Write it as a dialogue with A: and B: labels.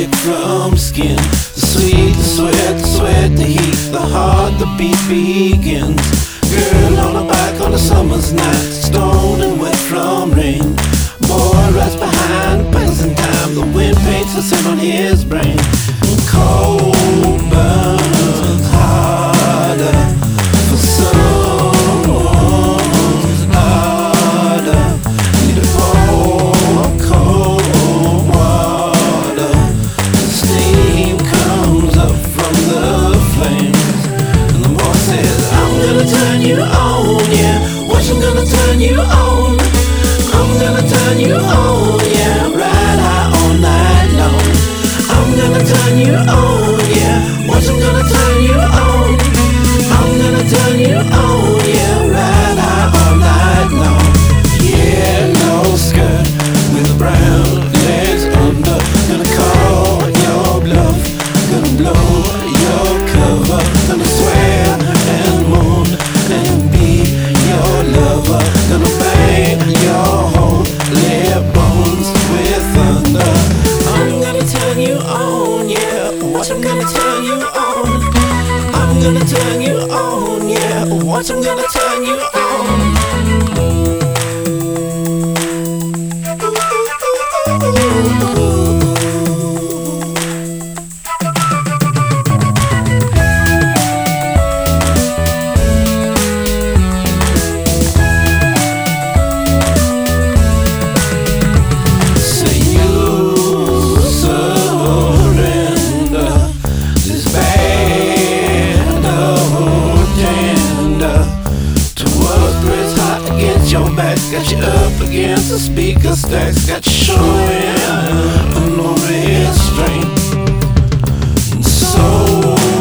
A: lipstick from skin. The sweet, the sweat, the heat, the heart, the beat begins. Girl on a bike on a summer's night, stone and wet from rain. Boy rides behind, passing time. The wind paints a scent on his brain. Cold burns harder for someone's harder. Need to pour cold water. The steam comes up from the flames, and the boy says, I'm gonna turn you on, yeah. Watch, I'm gonna turn you on. I'm gonna turn you on, yeah. Ride high all night long. I'm gonna turn you on, yeah. Watch, I'm gonna turn you on. I'm gonna turn you on, yeah. Ride high all night long. Yellow skirt with brown legs under. Gonna call your bluff. Gonna blow your cover. Gonna swear and moan and be your lover. Gonna bang your holy bones with thunder. I'm gonna turn you on, yeah. Watch, I'm gonna turn you on. I'm gonna turn you on, yeah. Watch, I'm gonna turn you on. Your back got you up against the speaker stacks, got you showing no restraint. So